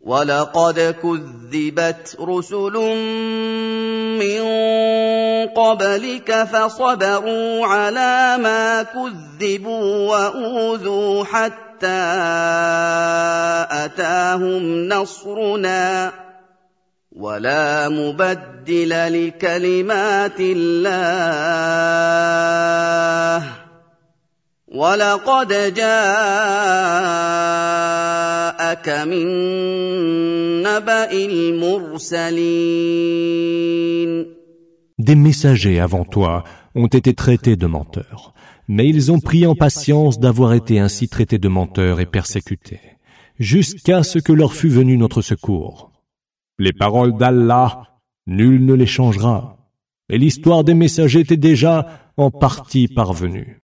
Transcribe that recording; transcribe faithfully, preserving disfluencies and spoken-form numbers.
وَلَقَدْ كُذِّبَتْ رُسُلٌ مِّن قَبْلِكَ فَصَبَرُوا عَلَىٰ مَا كُذِّبُوا وَأُوذُوا حَتَّىٰ أَتَاهُمْ نَصْرُنَا ۚ وَلَا مُبَدِّلَ لِكَلِمَاتِ اللَّهِ ۚ وَلَقَدْ جَاءَكَ مِن نَّبَإِ الْمُرْسَلِينَ. Des messagers avant toi ont été traités de menteurs, mais ils ont pris en patience d'avoir été ainsi traités de menteurs et persécutés, jusqu'à ce que leur fût venu notre secours. Les paroles d'Allah, nul ne les changera, et l'histoire des messagers était déjà en partie parvenue.